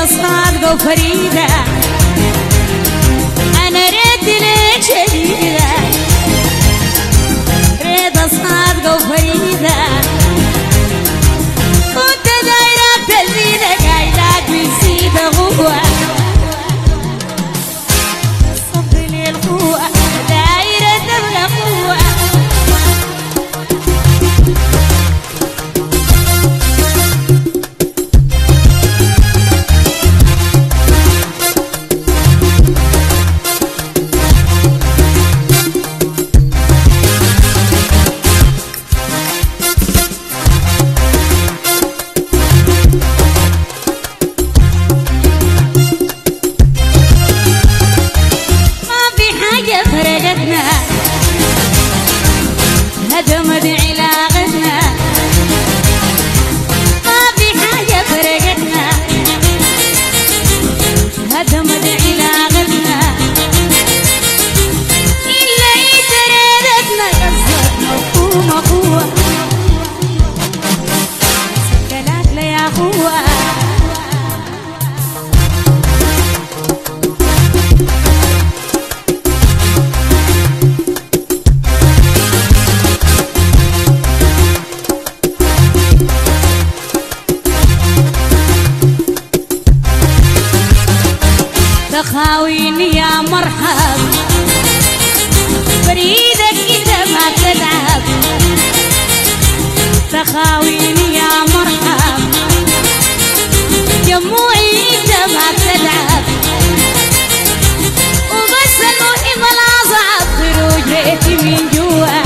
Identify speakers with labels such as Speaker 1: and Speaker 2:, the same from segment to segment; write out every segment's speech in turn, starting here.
Speaker 1: صادقة وفريدة أنا ريت لك شديدة رضا صادقة وفريدة كنت دايرة بتزيدك عايزاك بنسيت أخوة الصبر للقوة دايرة تبقى قوة هدمت علاقتنا ما في حاجة فرقتنا هدمت علاقتنا إلا يترددنا قصدنا وقوم قوة سكلات لي يا أخوة تخاويني يا مرحب بريدك إذا ما تتعب تخاويني يا مرحب جموعي إذا ما تتعب وبس المهم الأصعب خروج بيتي من جوا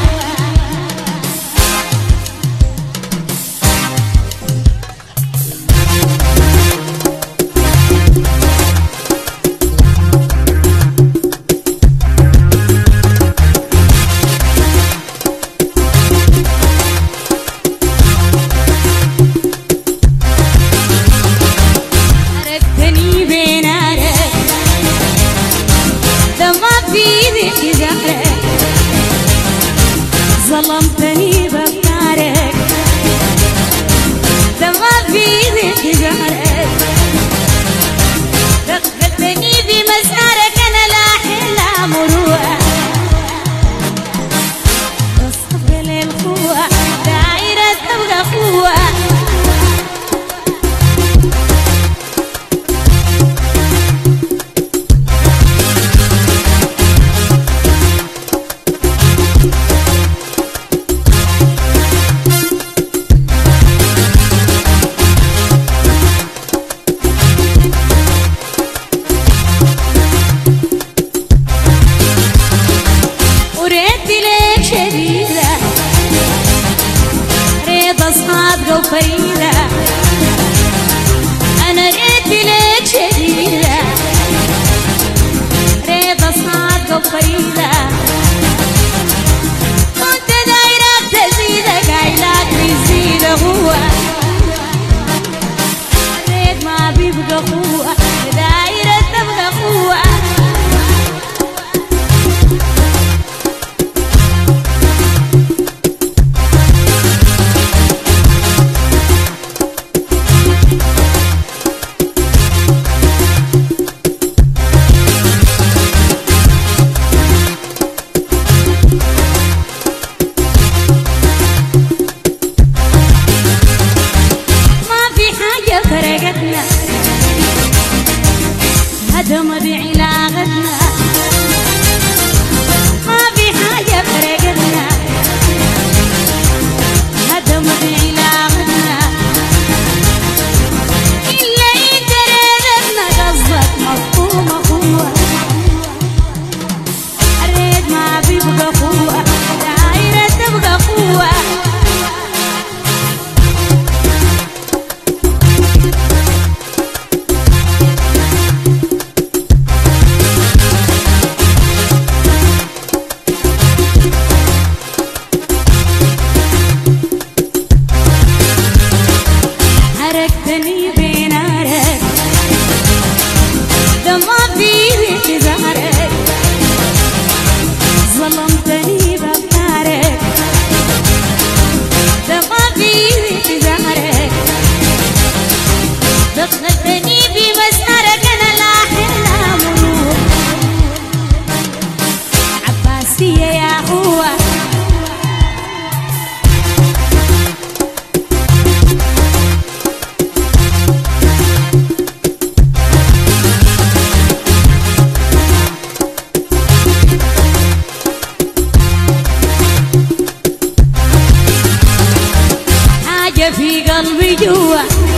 Speaker 1: ظلمتني بأفكارك دمغ في ذكرك دخلتني بمسارك أنا لا حل مروءة الصبر للقوة دايرة تبقى قوة صادقة وفريدة أنا ريت لك شديدة رضا صادقة وفريدة كنت دايرة بتزيدك عيلاك بيزيد أخوة الريت ما بيبقى أخوة دايرة تبقى أخوة جوا